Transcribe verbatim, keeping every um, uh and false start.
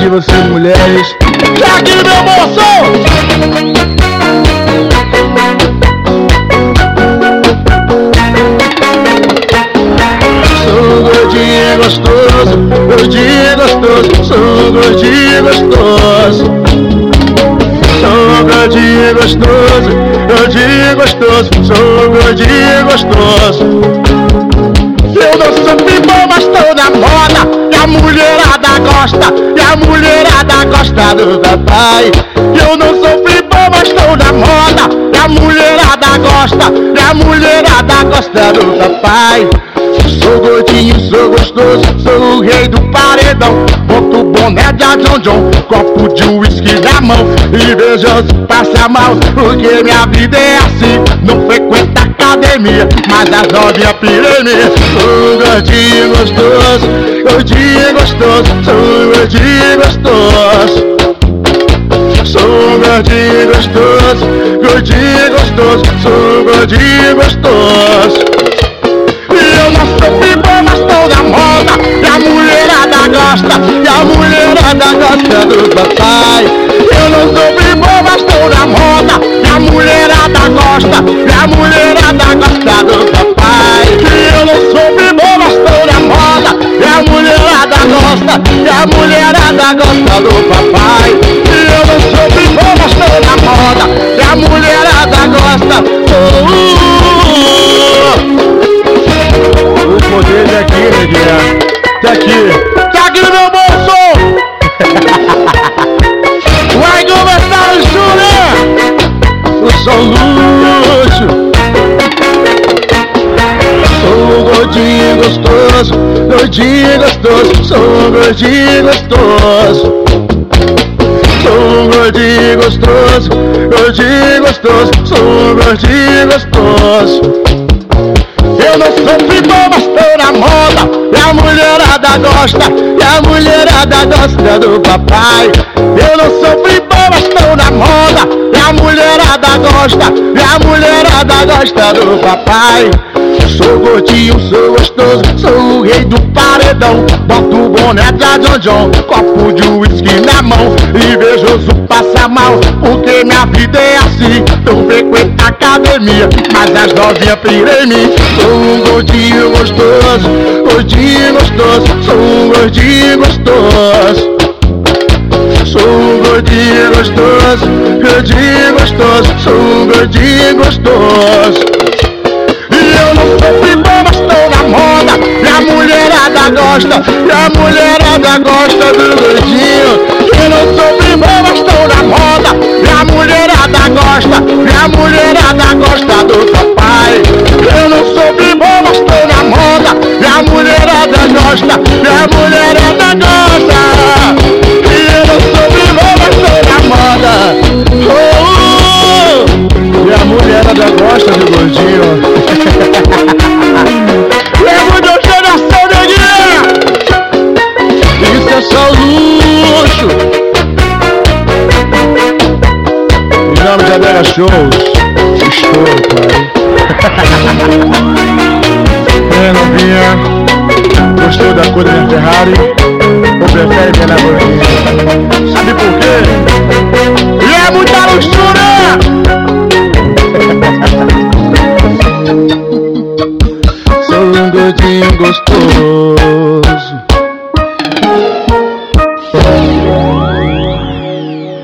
de vocês, mulheres. Já aqui no meu bolso! Sou gordinho gostoso, gordinho gostoso, sou gordinho gostoso. Sou gordinho gostoso, gordinho gostoso, sou gordinho gostoso. Eu não sou bom, mas tô na moda. E a mulherada gosta, e a mulherada gosta do papai. Eu não sou bom, mas tô na moda. E a mulherada gosta, e a mulherada gosta do papai. Sou gordinho, sou gostoso, sou o rei do paredão. Boto o boné de a John John, copo de uísque na mão. Invejoso passa mal, porque minha vida é assim. Não frequenta academia, mas as novinhas pirâmia. Sou gordinho gostoso, gordinho gostoso, sou gordinho gostoso. Sou gordinho gostoso, gordinho gostoso, sou gordinho gostoso. Eu não sou bom, mas tô na moda. E a mulherada gosta, e a mulherada gosta do papai. Eu não sou bom, mas tô na moda. E a mulherada gosta, e a mulherada gosta do papai. Eu não sou bom, mas tô na moda. E a mulherada gosta, e a mulherada gosta do papai. Eu não sou bom, mas tô na moda. E a mulherada gosta. Oh, uh, o poder é aqui, neguinha. Tá aqui. Tá aqui no meu bolso! Vai começar o chulé! Eu sou luxo. Sou gordinho gostoso, gordinho gostoso, sou gordinho gostoso. Sou gordinho gostoso, gordinho gostoso, sou gordinho gostoso. Eu não sou bom, mas tô na moda. E a mulherada gosta, e a mulherada gosta do papai. Eu não sou bom, mas tô na moda. E a mulherada gosta, e a mulherada gosta do papai. Sou gordinho, sou gostoso, sou o rei do paredão. Boto o boné da John John, copo de uísque na mão. Invejoso passa mal, porque minha vida é assim. Eu frequento academia, mas as novinhas pirem em mim. Sou um gordinho gostoso, gordinho gostoso, sou um gordinho gostoso. Sou um gordinho gostoso, gordinho gostoso, sou um gordinho gostoso. Eu não sou bom, mas tô na moda. E a mulherada gosta, e a mulherada gosta do gordinho. Eu não sou bom, mas tô na moda. E a mulherada gosta, e a mulherada gosta do papai. Eu não sou bom, mas tô na moda. E a mulherada gosta, e a mulherada gosta. E eu não sou bom, mas tô na moda. Oh, uh. E a mulherada gosta do gordinho. Lembro de geração, neguinha! Isso é só luxo. Em nome de Adega Shows, estouro, pai. É, novinha, gostou da cor da minha Ferrari? Ou prefere ver na gordinha? Sabe por quê? E é muita luxúria! Sou um gordinho gostoso.